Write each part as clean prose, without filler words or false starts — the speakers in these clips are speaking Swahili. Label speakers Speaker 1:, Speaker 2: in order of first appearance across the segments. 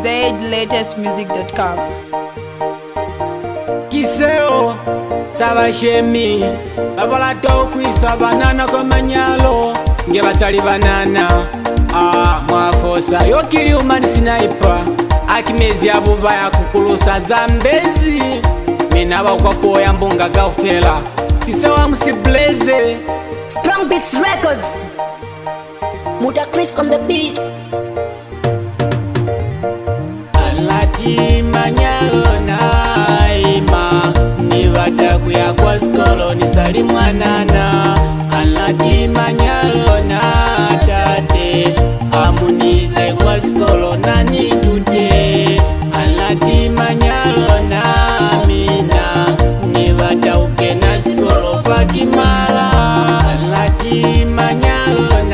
Speaker 1: zlatestmusic.com.
Speaker 2: Kiseo Sabashemi Babala tokwisa banana kwa manyalo Nge basali banana Mwafosa Yokili umani sniper Akimezi abubaya kukulusa Zambezi Minaba kwa poya mbunga gaufela Kiseo msibleze
Speaker 3: Strong Beats Records. Muta Chris on the beat.
Speaker 2: Alati manyalo naima Nivata kuya kwa skolo nisali mwanana Alati manyalo na tate Amunize kwa skolo nani tude Alati manyalo na mina Nivata uke na skolo fakimala Alati manyalo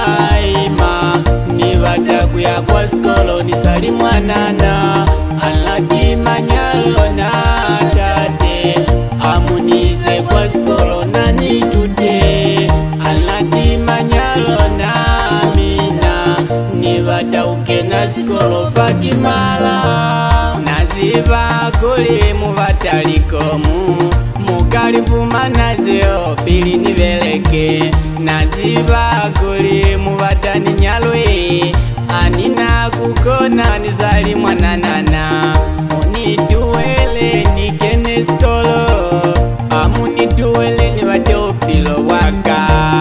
Speaker 2: naima Nivata kuya kwa skolo nisali mwanana Alati manyalo na tate Amunize kwa skolo nani tude Alati manyalo na mina Nivata uke na skolo fakimala Naziva kuli muvatalikomu Mukalifuma nazeo pili niveleke Naziva kuli muvatani nyalwe Anina kukona nizali mwananana Munituwele nikene skolo Amunituwele nivate upilo waka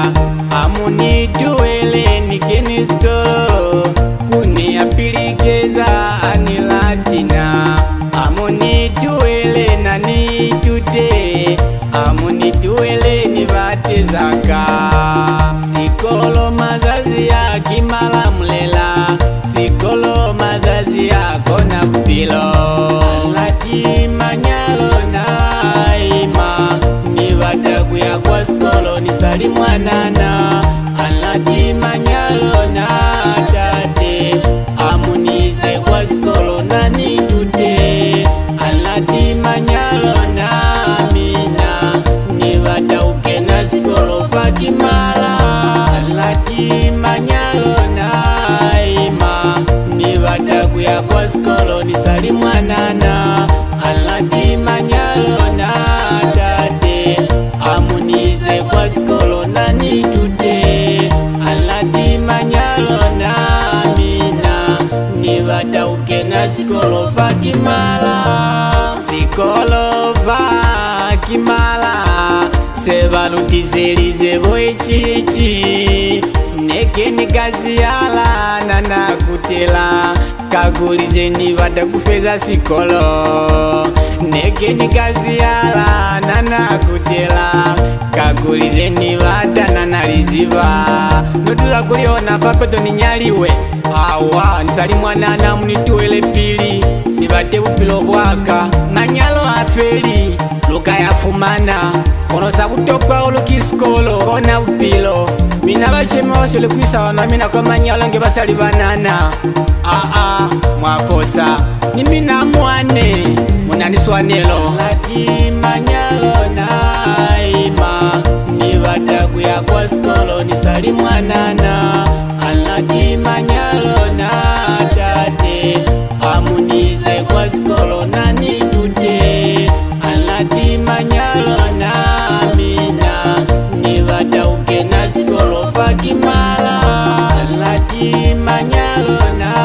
Speaker 2: Amunituwele nikene skolo Kuni apilikeza anilatina Amunituwele nani tude Amunituwele nivate zaka Sikolo mazazi ya kimala mulela Sikolo mazazi ya kona kupilo Alati manyalo naima Nivata kuya kwa skolo nisali mwanana Alati manyalo na tate Amunize kwa skolo nani tude Alati manyalo na mina Nivata uke na skolo fakimala Alati manyalo naima Nivata kuya kwa skolo nisali mwanana Alati manyalo na tate Amunize kwa skolo nani tude Alati manyalo na mina Nivata uke na skolo fakimala Skolo fakimala Sebalutizelize boichichi Neke nikazi yala nana kutela Kagulize nivata kufeza sikolo Neke nikazi yala nana kutela Kagulize nivata nana liziva Notula kuliona fapeto ninyaliwe Awa nisali mwanana munituwele pili Nivate upilo bwaka Manyalo afeli Luka ya fumana Kono sabutokwa ulukiskolo Kona upilo Mina basheme washole kuisawana Mina kwa manyalo nge basali banana Mwafosa Ni mina mwane Munaniswanelo Alati manyalo naima Nivata kuya kwa skolo nisali mwanana Alati manyalo na tate Amunize kwa skolo nani tude Alati manyalo na mina Nivata uke na skolo fakimala Alati manyalo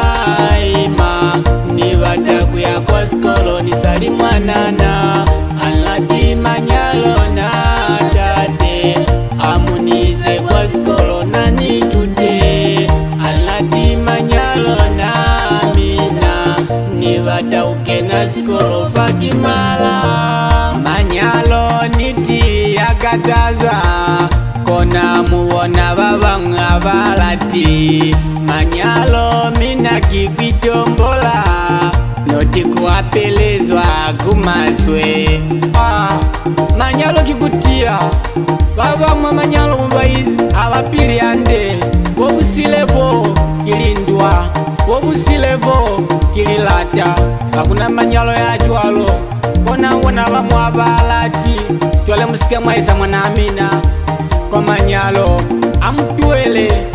Speaker 2: naima Nivata kuya kwa skolo nisali mwanana Alati manyalo na tate Amunize kwa skolo nani tude Alati manyalo na mina Nivata uke na skolo fakimala Manyalo niti yakataza Kona muwona babanga balati Manyalo mina kikwitombola Noti kuapelezwa kumaswe Manyalo kikutia Babamwa manyalo mubaizi Abapili ande Wobusilevo kilindwa Wobusilevo kililata Hakuna manyalo ya chwalo Kona wona bamwa balati Chwale musike mwaisa mwana amina Kwa manyalo Amtuele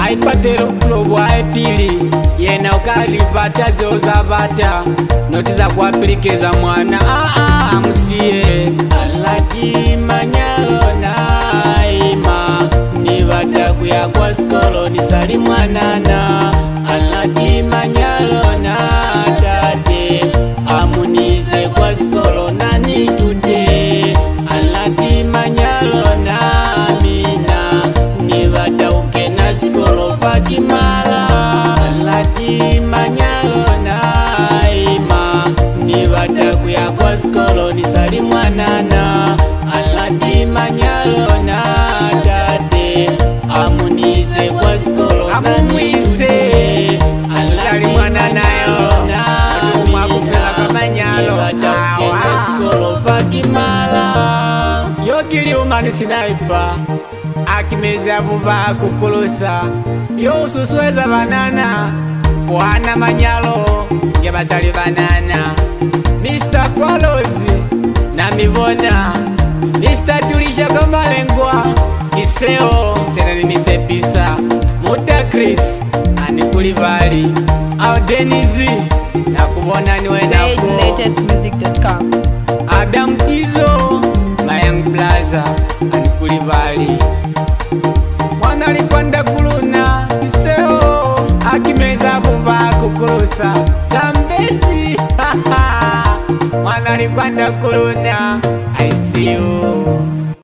Speaker 2: aipatelo kulobo aipili yena ukalipata zoza bata noti za kuaplikeza mwana amusiye alaki manyalo naima ni bataku ya kwa skolo ni sali mwanana alaki manyalo na tate amunize kwa skolo na nitute alaki manyalo na mina ni batauke na skolo fakimala alaki manyalo na ima ni bataku ya kwa skolo ni sali mwanana alaki manyalo na tate amunize kwa skolo amumwise alaki mwanana yo mwakufela kamanyalo skolo fakimala yokili umani sinaipa akimeza vuva kukulusa yo ususweza banana wana manyalo ya basali banana Mr. Kwalozi na mivona Mr. Tulisha kamalengwa Kiseo tena ni misepisa Muta Chris anikulivali au Denizi na kubona niwe nako
Speaker 3: ZLatestmusic.com.
Speaker 2: Adam Kizo Mayang Plaza anikulivali mwana alikwenda kuluna Kiseo akimeza vuva kukurusa Zambezi mwana alikwenda kuluna I see you